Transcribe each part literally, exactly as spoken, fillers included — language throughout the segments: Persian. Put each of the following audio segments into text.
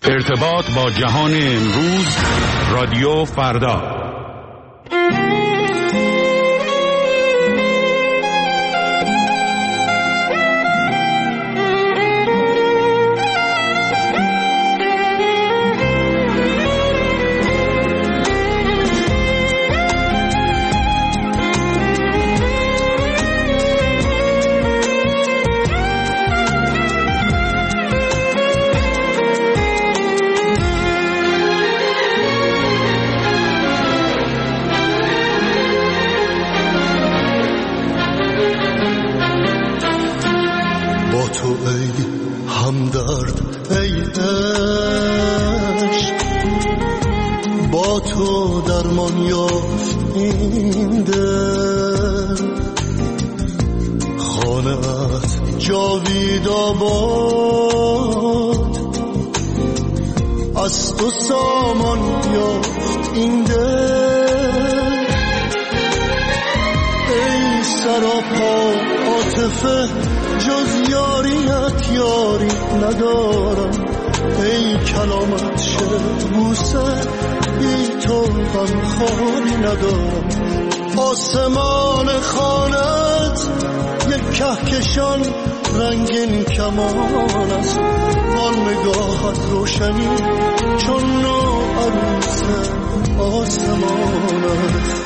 ارتباط با جهان امروز، رادیو فردا. جز یاریت یاری ندارم، ای کلامت شد بوسه بی تو غم خوابی ندارم. آسمان خانت یک کهکشان رنگین کمان است، آن نگاهت روشنی چون نو عروس آسمان است.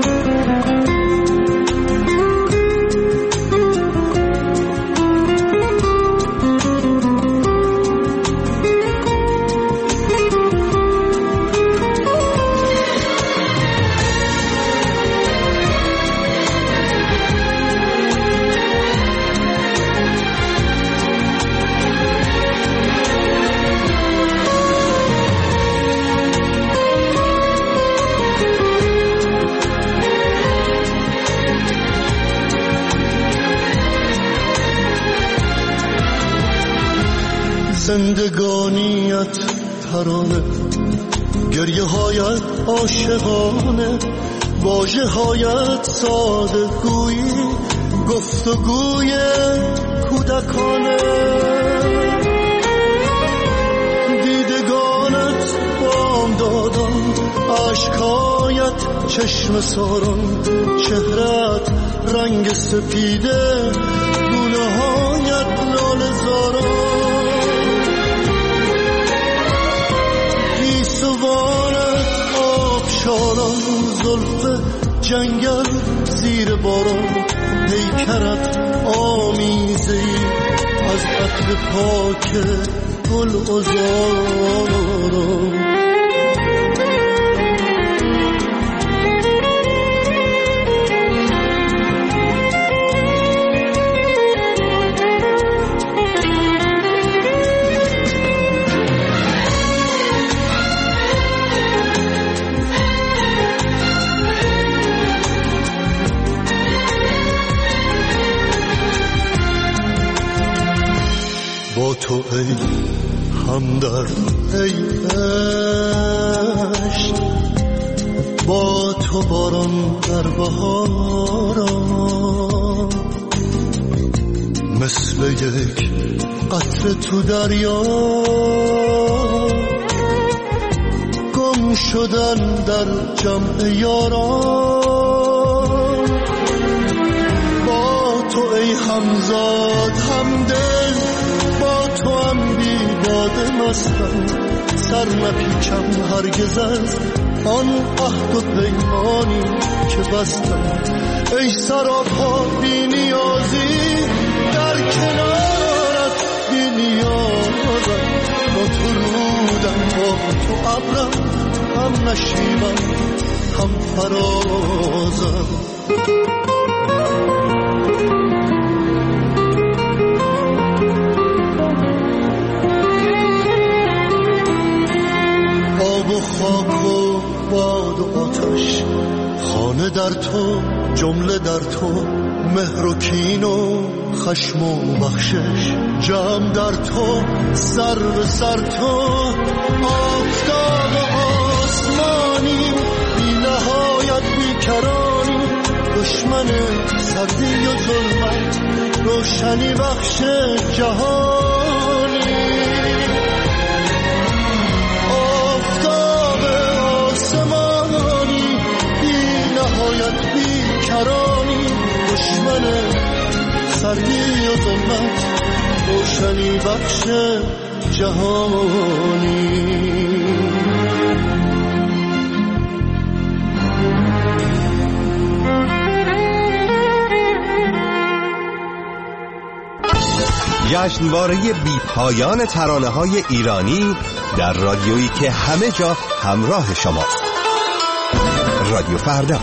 زندگانیت ترانه، گریه هایت عاشقانه، واژه هایت ساده گویی، گفتگوی کودکانه. دیدگانت بام دادم، عشقایت چشم ساران، چهرت رنگ سپیده، گونه هایت لاله زاران. سوانت آبشاران، زلف جنگل زیر باران، پیکرت آمیزه‌ای از عطر پاک گل عذاران. با تو ای همدرد، ای عشق، با تو باران در بهاران، مثل یک قطره تو دریا، گم شدن در جمع یاران. با تو ای همزاد همدل، تو هم بی باده مستم، سر نپیچم هرگز از آن عهد و پیمانی که بستم. ای سراپا بی نیازی، در کنارت بی نیازم، با تو رودم، با تو ابرم، هم نشیبم هم فرازم. آب و خاک و باد و آتش، خانه در تو، جمله در تو، مهر و کین و خشم و بخشش، جمع در تو، سر به سر تو. آفتاب آسمانی، بی نهایت بیکرانی، دشمن سردی و ظلمت، روشنی بخش جهانی. ظلمت روشنی بخش جهانی. جشنواره بی پایان ترانه‌های ایرانی در رادیویی که همه جا همراه شماست. رادیو فردا.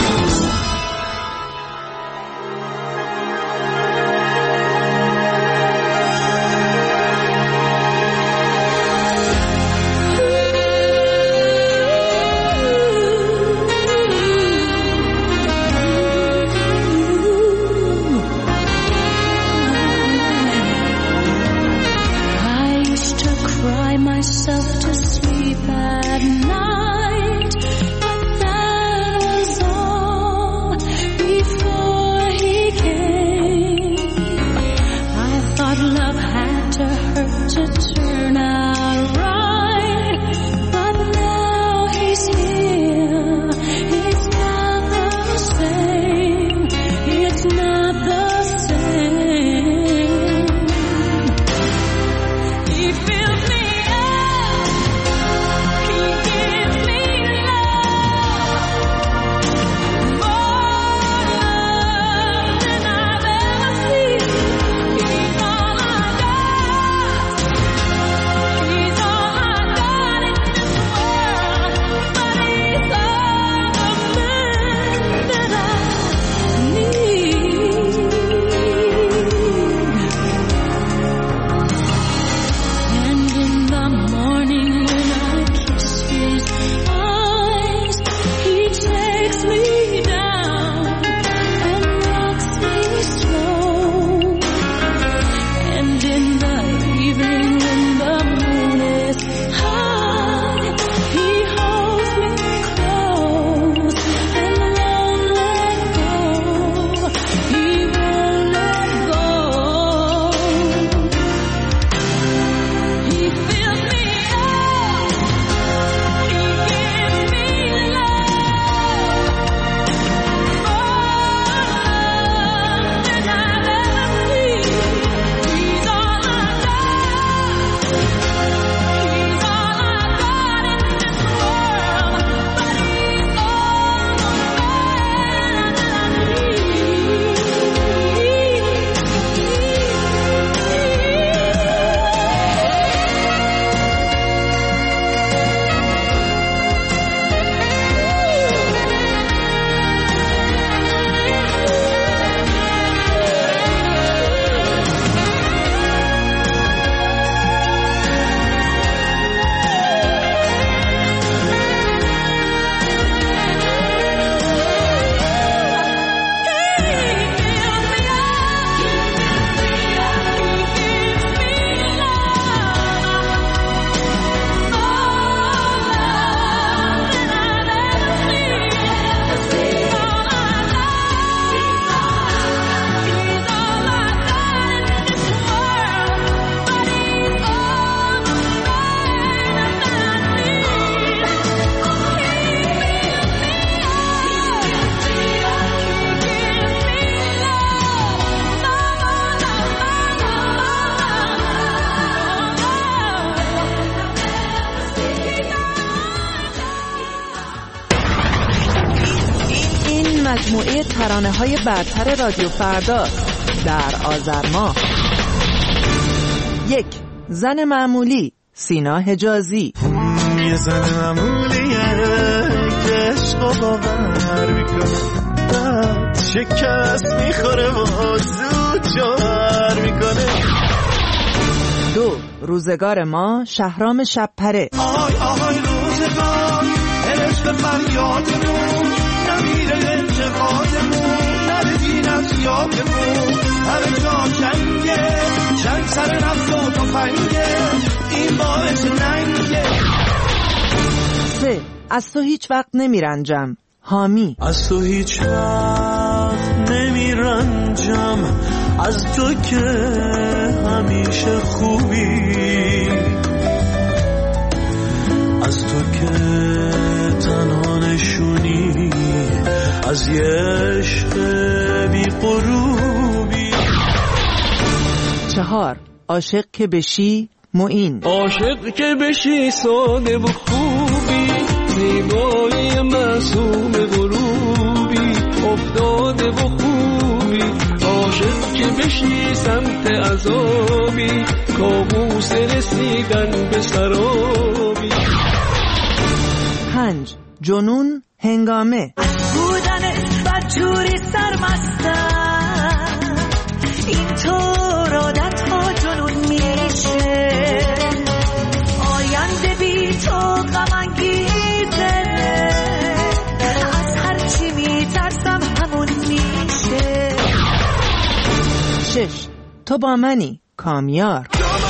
مجموعه ترانه‌های برتر رادیو فردا در آذر ماه. یک، زن معمولی، سینا حجازی. یه زن معمولیه که عشقو باور میکنه، بعد شکست میخوره و زود جوهر میکنه. دو، روزگار ما، شهرام شبپره. آهای آهای روزگار عشق فریادمون نمیره انتقادمون نردین از یاکمون همه جا جنگه چند سر نفت و تفنگه این باعث ننگه. سه، از تو هیچ وقت نمیرنجم، حامی. از تو هیچ وقت نمیرنجم، از تو که همیشه خوبی، از تو که تنها نشونی از یه عشق بی غروبی. عاشق که بشی معین. عاشق که بشی ساده و خوبی، زیبایی معصوم غروبی، افتاده و خوبی. عاشق که بشی سمت عذابی، کابوس رسیدن به سرابی. پنج جنون هنگامه. بودنت بدجوری سرمستم، اینطور عادت ها جنون میشه. آینده بی تو غم انگیزه، از هرچی میترسم همون میشه. شش تو با منی کامیار.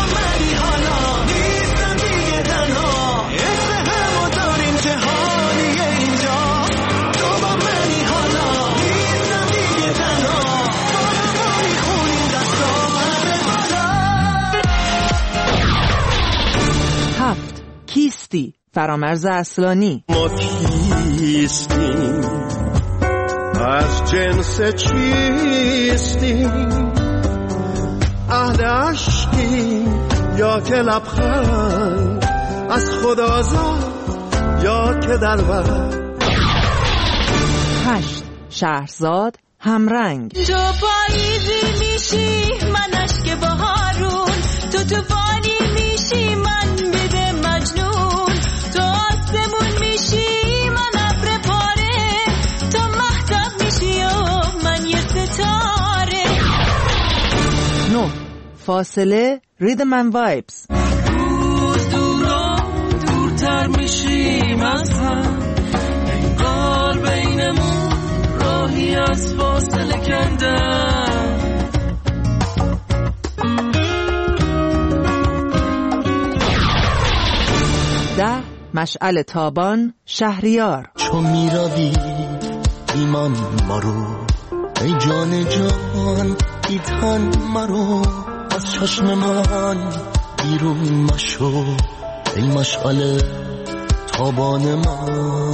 هفت کیستی فرامرز اصلانی. ما کیستیم، از جنس چیستیم، اهل عشقیم یا که لبخند، از خدا زاد یا که در بند. هشت شهرزاد همرنگ. تو پاییزی میشی من اشک بهارون، تو توفانی میشی من بده مجنون، تو آسمون میشی من ابر پاره، تو مهتاب میشی و من یه ستاره. نه فاصله ریدم اند وایبز. روز دورا دورتر میشیم از هم، انگار بینمون راهی از فاصله کندن. ده مشعل تابان شهریار. چون میروی ایمان مرو، ای جان جان ای تن مرو، از چشم من بیرون مشو، ای مشعل تابان من.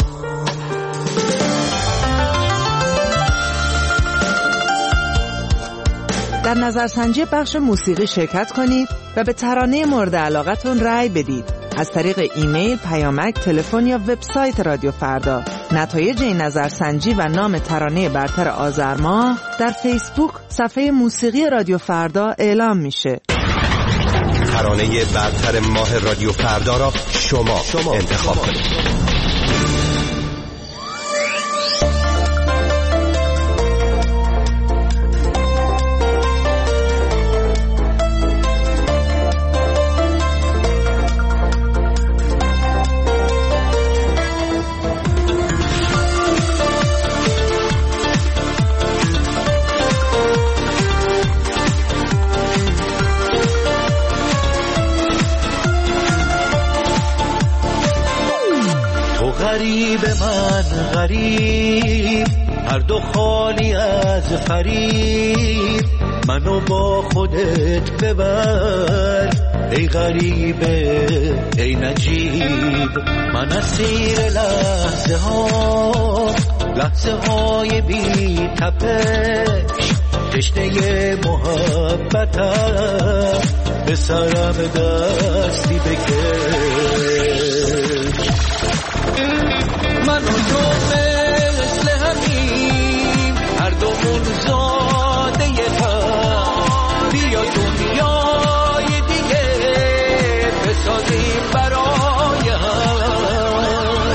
در نظرسنجی بخش موسیقی شرکت کنید و به ترانه مورد علاقتون رأی بدید از طریق ایمیل، پیامک، تلفن یا وبسایت رادیو فردا. نتایج این نظرسنجی و نام ترانه برتر آذر ماه در فیسبوک صفحه موسیقی رادیو فردا اعلام میشه. ترانه برتر ماه رادیو فردا را شما, شما انتخاب کنید. غریب من غریب، هر دو خالی از فریب، منو با خودت ببر ای غریبه ای نجیب. من اسیر لحظه ها، لحظه های بی تپش، تشنه محبتم، به سرم دستی بکش. من و تو مثل همیم، هر دومون زاده هم، بیا دنیای دیگه بسازیم برای هم.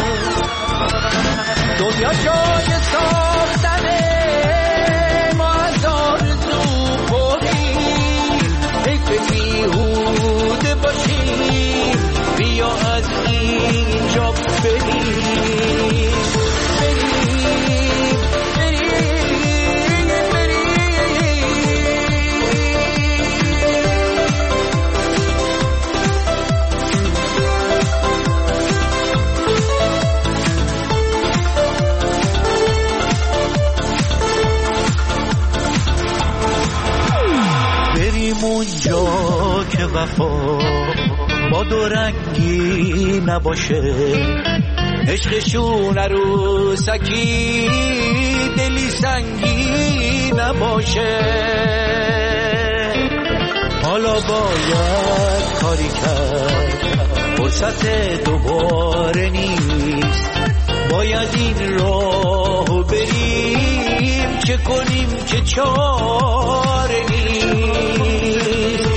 دنیا جای ساختنه، ما از آرزو پریم، حیف بیهوده باشیم، بیا از اینجا بریم. اونجا که وفا با دو رنگی نباشه، عشقشون عروسکی دلی سنگی نباشه. حالا باید کاری کرد، فرصت دوباره نیست، باید این راهو بریم، چه کنیم که چاره نیست.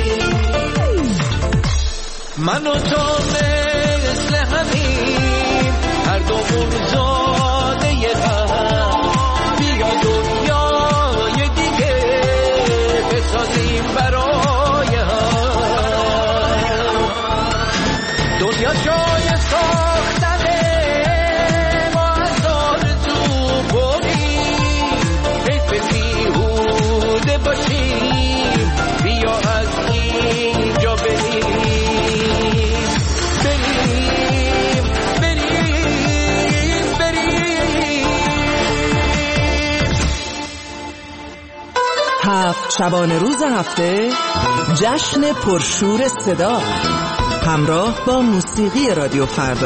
من و تو مثل همیم، هر دومون زاده یه غم، بیا دنیای دیگه بسازیم برای هم. دنیا جای ساختنه، ما از آرزو بریم، حیف بیهوده باشیم، بیا از اینجا بریم. هفت شبانه روز هفته جشن پرشور صدا همراه با موسیقی رادیو فردا.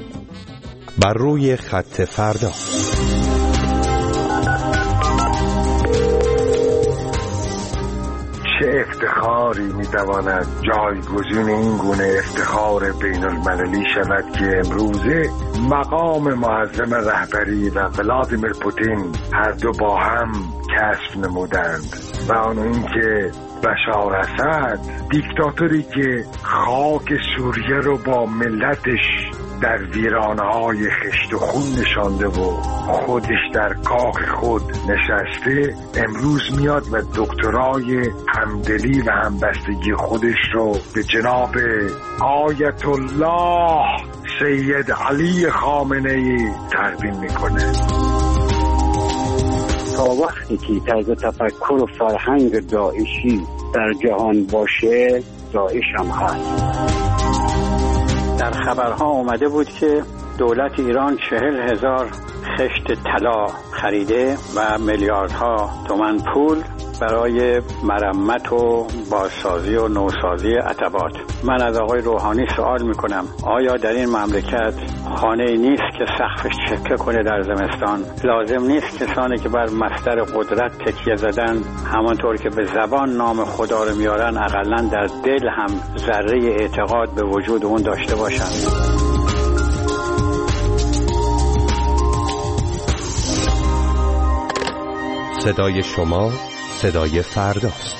بر روی خط فردا. چه افتخاری میتواند جایگزین این گونه افتخار بین المللی شود که امروزه مقام معظم رهبری و ولادیمیر پوتین هر دو با هم کسب نمودند و آن اینکه بشار اسد، دیکتاتوری که خاک سوریه رو با ملتش در ویرانه‌های خشت و خون نشانده و خودش در کاخ خود نشسته، امروز میاد و دکترای همدلی و همبستگی خودش رو به جناب آیت الله سید علی خامنه‌ای تقدیم میکنه. تا وقتی که طرز تفکر و فرهنگ داعشی در جهان باشه، داعش هم هست. در خبرها اومده بود که دولت ایران چهل هزار خشت طلا خریده و میلیاردها تومان پول برای مرمت و بازسازی و نوسازی عتبات. من از آقای روحانی سوال میکنم آیا در این مملکت خانه نیست که سقفش چکه کنه در زمستان؟ لازم نیست کسانی که بر مصدر قدرت تکیه زدن همانطور که به زبان نام خدا رو میارن اقلن در دل هم ذره اعتقاد به وجود اون داشته باشن؟ صدای شما صدای فرداست.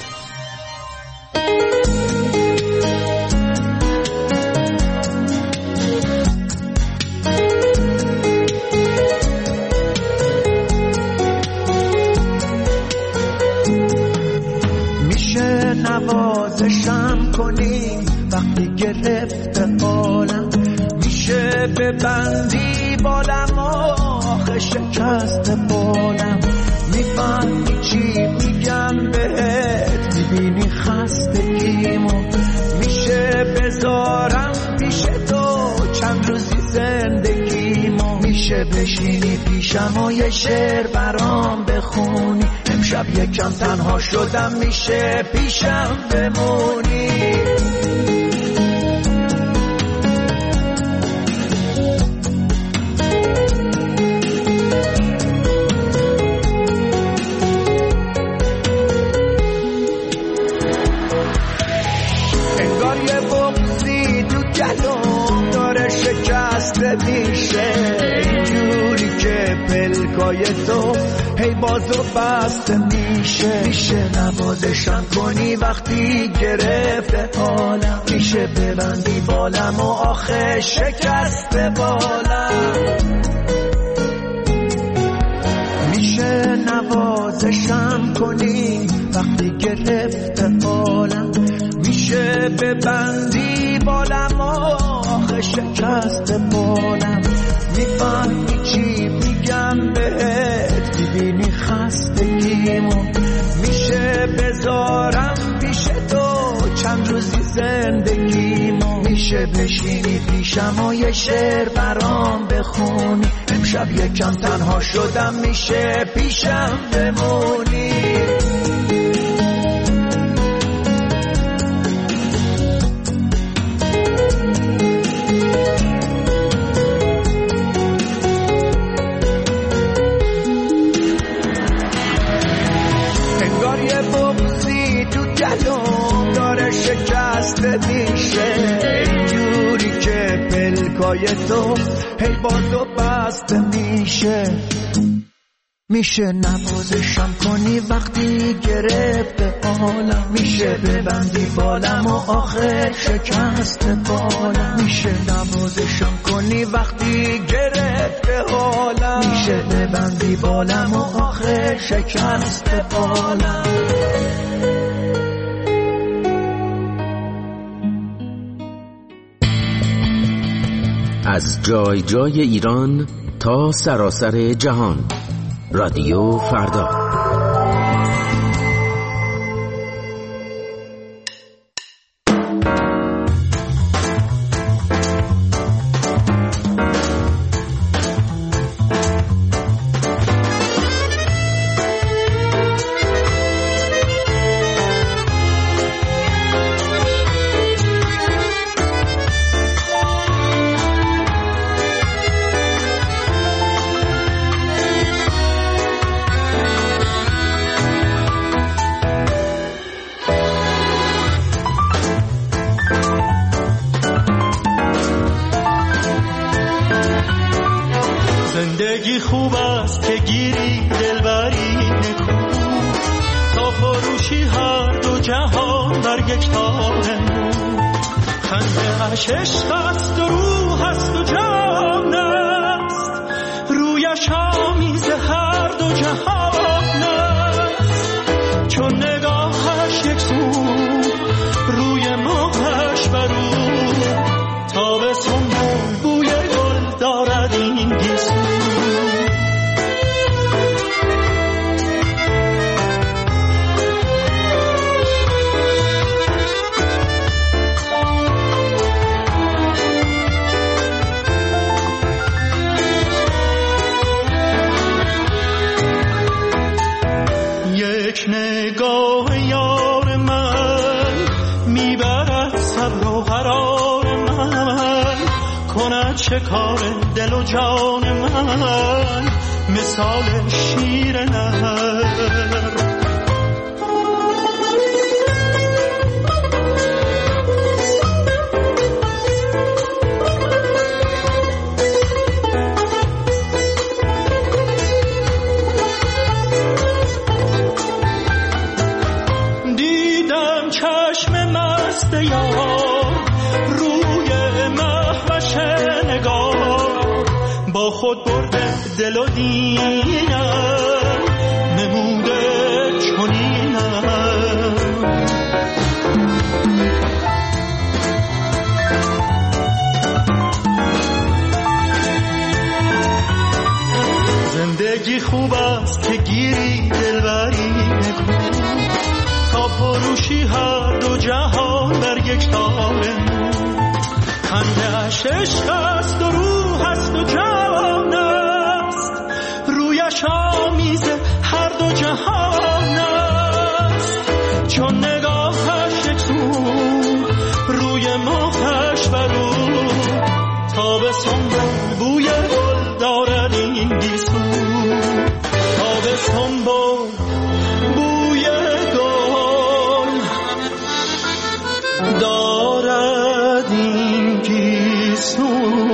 میشه نوازشم کنی وقتی گرفته حالم، میشه ببندی بالم آخه شکست بالم، میفهمی چی میگم بهت، میبینی خستگیمو، میشه بذارم پیش تو چند روزی زندگیمو، میشه بشینی پیشم و یه شعر برام بخونی، امشب یکم تنها شدم میشه پیشم بمونی. میشه اینجوری که پلکای تو هی بازو بسته میشه، میشه نوازشم کنی وقتی گرفته حالم، میشه ببندی بالم و آخه شکست بالم، میشه نوازشم کنی وقتی گرفته حالم، میشه ببندی بالم و آخه شکست بالم، میفهمی چی میگم بهت، میبینی خستگیمو، میشه بذارم پیش تو چند روزی زندگیمو، میشه بشینی پیشم و یه شعر برام بخونی، امشب یکم تنها شدم میشه پیشم بمونی. میشه اینجوری که پلکای تو هی با تو بسته میشه، میشه نوازشم کنی وقتی گرفته حالم، میشه ببندی بالم و آخر شکست بالم، میشه نوازشم کنی وقتی گرفته حالم، میشه ببندی بالم و آخر شکست بالم. از جای جای ایران تا سراسر جهان، رادیو فردا. جهان بر یک تار نور. خنده اش عشق است و روح است و جان است، رویش آمیز هر دو جهان است. چون نگاهش یک سو روی ماهش برو، تابستون بوی گل دارد این گیسو. یک نگاه یار من میبرد صبر و قرار من، کند شکار دل و جان من مثال شیر نر. با خود برده دل و دینم، نموده چنینم. زندگی خوب است که گیری دلبری نکن، تا پروشی هر دو جهان بر یک تار نور. خنده اش عشق است و روح است و جان است، رویش آمیز هر دو جهان است. چون نگاهش یک سو روی ماهش برو، تابستون بوی گل دارد این گیسو. تابستون بوی گل دارد این گیسو.